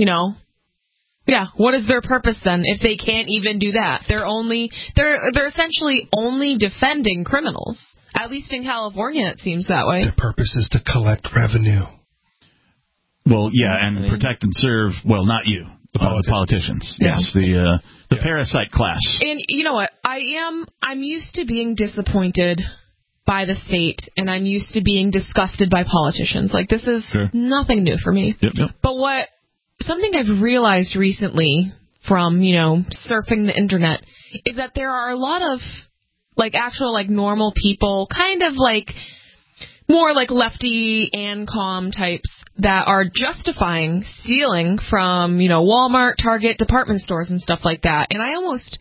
Yeah, what is their purpose then if they can't even do that? They're essentially only defending criminals. At least in California, it seems that way. Their purpose is to collect revenue. Well, yeah, and protect and serve, not you, the politicians. Yeah. Yes, the parasite class. And you know what? I'm used to being disappointed by the state, and I'm used to being disgusted by politicians. This is nothing new for me. Yep. But something I've realized recently from, surfing the internet is that there are a lot of, actual, normal people, kind of more lefty ANCOM types that are justifying stealing from, Walmart, Target, department stores and stuff like that. And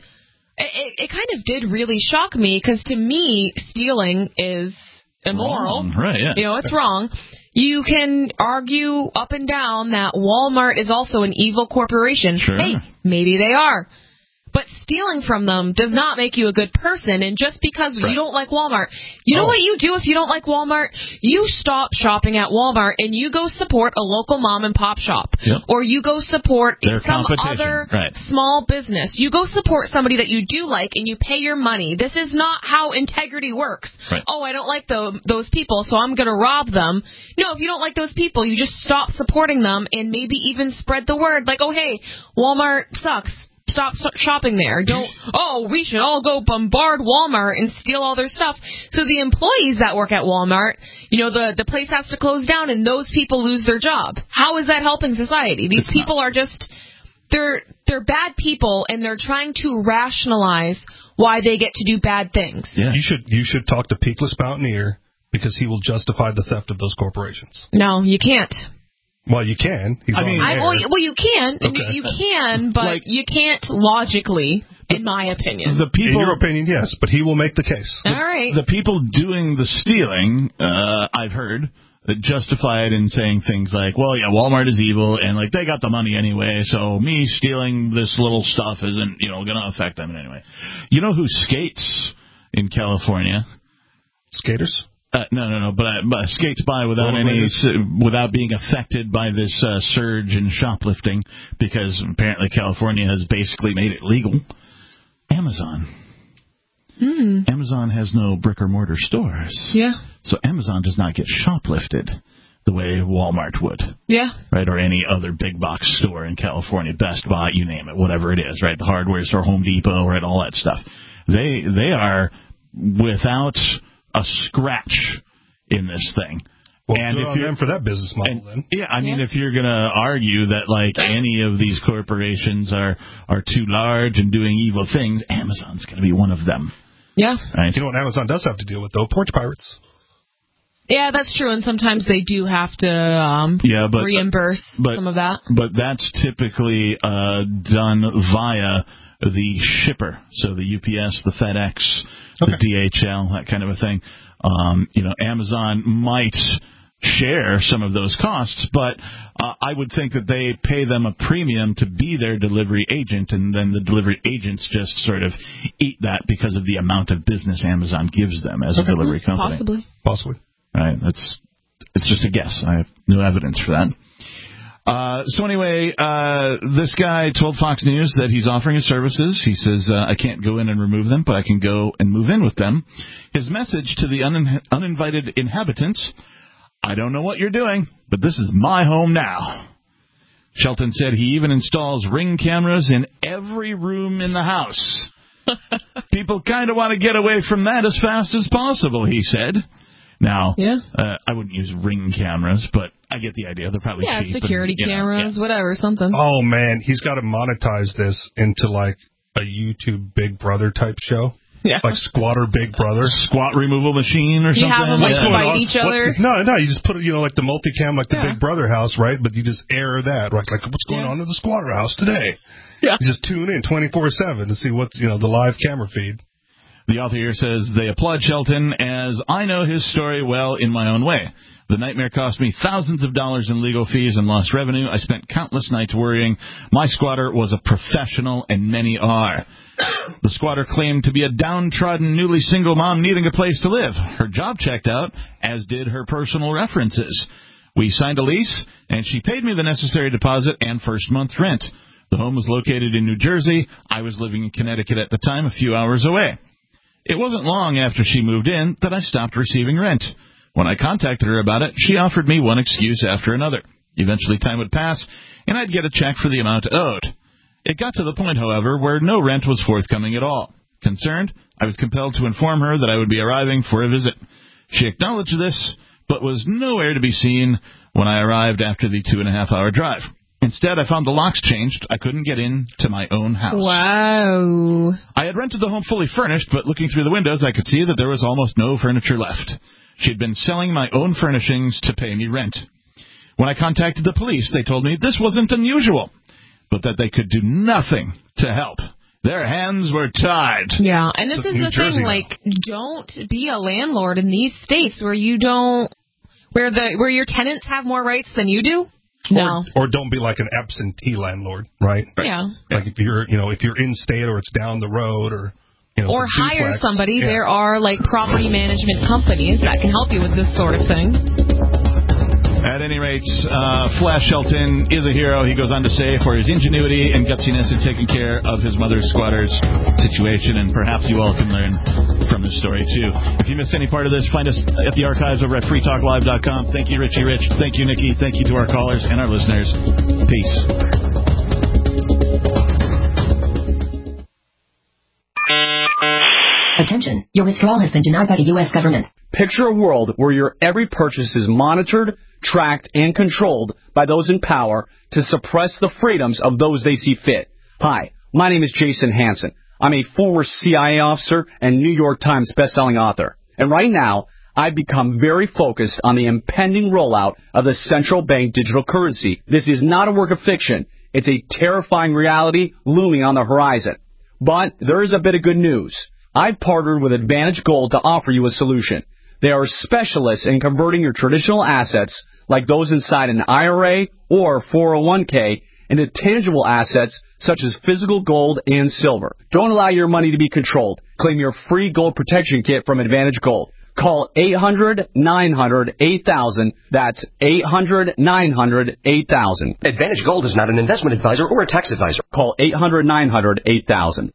it kind of did really shock me, because to me, stealing is immoral. Wrong. Right, yeah. It's wrong. You can argue up and down that Walmart is also an evil corporation. Sure. Hey, maybe they are. But stealing from them does not make you a good person. And just because you don't like Walmart, you know what you do if you don't like Walmart? You stop shopping at Walmart and you go support a local mom and pop shop. Yep. Or you go support some other right. small business. You go support somebody that you do like and you pay your money. This is not how integrity works. Right. Oh, I don't like those people, so I'm going to rob them. No, if you don't like those people, you just stop supporting them and maybe even spread the word. Oh, hey, Walmart sucks. Stop shopping there. We should all go bombard Walmart and steal all their stuff. So the employees that work at Walmart, the place has to close down and those people lose their job. How is that helping society? These people are just, they're bad people, and they're trying to rationalize why they get to do bad things. Yeah. You should talk to Peakless Mountaineer, because he will justify the theft of those corporations. No, you can't. Well, you can. You can. Okay. You can, but you can't logically, in my opinion. In your opinion, yes, but he will make the case. All right. The people doing the stealing, I've heard, that justify it in saying things like, Walmart is evil, and they got the money anyway, so me stealing this little stuff isn't, going to affect them in any way. You know who skates in California? Skaters? No, but skates by without being affected by this surge in shoplifting, because apparently California has basically made it legal. Amazon. Amazon has no brick or mortar stores. Yeah. So Amazon does not get shoplifted the way Walmart would. Yeah. Right, or any other big box store in California, Best Buy, you name it, whatever it is, right? The hardware store, Home Depot, right, all that stuff. They are without a scratch in this thing. Well, and good on them for that business model, then. Yeah, I mean, if you're going to argue that, any of these corporations are too large and doing evil things, Amazon's going to be one of them. Yeah. Right? You know what Amazon does have to deal with, though? Porch pirates. Yeah, that's true, and sometimes they do have to reimburse some of that. But that's typically done via the shipper, so the UPS, the FedEx, the DHL, that kind of a thing. Amazon might share some of those costs, but I would think that they pay them a premium to be their delivery agent, and then the delivery agents just sort of eat that because of the amount of business Amazon gives them as a delivery company. Possibly. Right, it's just a guess. I have no evidence for that. So anyway, this guy told Fox News that he's offering his services. He says, I can't go in and remove them, but I can go and move in with them. His message to the uninvited inhabitants, I don't know what you're doing, but this is my home now. Shelton said he even installs Ring cameras in every room in the house. People kind of want to get away from that as fast as possible, he said. Now, I wouldn't use Ring cameras, but I get the idea. They're probably cheap. Security cameras, whatever, something. Oh, man, he's got to monetize this into, like, a YouTube Big Brother type show. Yeah. Like Squatter Big Brother. Squat removal machine or something. You have them, like, fight each other? No, you just put it, like the multicam, like the Big Brother house, right? But you just air that, right? Like, what's going on in the squatter house today? Yeah. You just tune in 24/7 to see what's, the live camera feed. The author here says they applaud Shelton as I know his story well in my own way. The nightmare cost me thousands of dollars in legal fees and lost revenue. I spent countless nights worrying. My squatter was a professional, and many are. The squatter claimed to be a downtrodden, newly single mom needing a place to live. Her job checked out, as did her personal references. We signed a lease, and she paid me the necessary deposit and first month rent. The home was located in New Jersey. I was living in Connecticut at the time, a few hours away. It wasn't long after she moved in that I stopped receiving rent. When I contacted her about it, she offered me one excuse after another. Eventually, time would pass, and I'd get a check for the amount owed. It got to the point, however, where no rent was forthcoming at all. Concerned, I was compelled to inform her that I would be arriving for a visit. She acknowledged this, but was nowhere to be seen when I arrived after the 2.5-hour drive. Instead, I found the locks changed. I couldn't get into my own house. Wow. I had rented the home fully furnished, but looking through the windows, I could see that there was almost no furniture left. She had been selling my own furnishings to pay me rent. When I contacted the police, they told me this wasn't unusual, but that they could do nothing to help. Their hands were tied. Yeah, and this is the thing, like, don't be a landlord in these states where you don't, where your tenants have more rights than you do. No. Or don't be like an absentee landlord, right? Yeah. Like if you're in state or it's down the road or, or hire somebody. Yeah. There are like property management companies that can help you with this sort of thing. At any rate, Flash Shelton is a hero, he goes on to say, for his ingenuity and gutsiness in taking care of his mother's squatter's situation, and perhaps you all can learn from this story, too. If you missed any part of this, find us at the archives over at freetalklive.com. Thank you, Richie Rich. Thank you, Nikki. Thank you to our callers and our listeners. Peace. Attention, your withdrawal has been denied by the U.S. government. Picture a world where your every purchase is monitored, tracked, and controlled by those in power to suppress the freedoms of those they see fit. Hi, my name is Jason Hansen. I'm a former CIA officer and New York Times bestselling author. And right now, I've become very focused on the impending rollout of the central bank digital currency. This is not a work of fiction. It's a terrifying reality looming on the horizon. But there is a bit of good news. I've partnered with Advantage Gold to offer you a solution. They are specialists in converting your traditional assets, like those inside an IRA or 401k, into tangible assets such as physical gold and silver. Don't allow your money to be controlled. Claim your free gold protection kit from Advantage Gold. Call 800-900-8000. That's 800-900-8000. Advantage Gold is not an investment advisor or a tax advisor. Call 800-900-8000.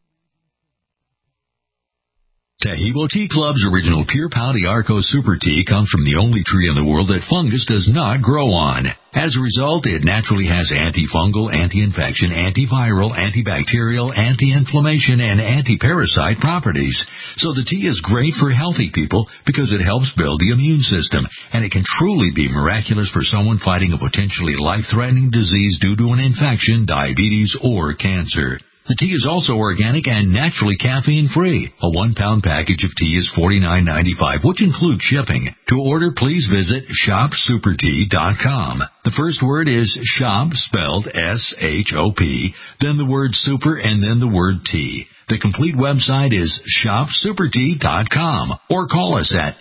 Taheebo Tea Club's original Pure Pau D'Arco Super Tea comes from the only tree in the world that fungus does not grow on. As a result, it naturally has antifungal, anti-infection, antiviral, antibacterial, anti-inflammation, and anti-parasite properties. So the tea is great for healthy people because it helps build the immune system, and it can truly be miraculous for someone fighting a potentially life-threatening disease due to an infection, diabetes, or cancer. The tea is also organic and naturally caffeine-free. A 1-pound package of tea is $49.95, which includes shipping. To order, please visit shopsupertea.com. The first word is shop, spelled S-H-O-P, then the word super, and then the word tea. The complete website is shopsupertea.com, or call us at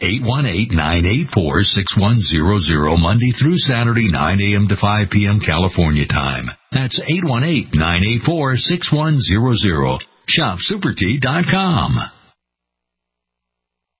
818-984-6100 Monday through Saturday, 9 a.m. to 5 p.m. California time. That's 818-984-6100. Shopsupertea.com.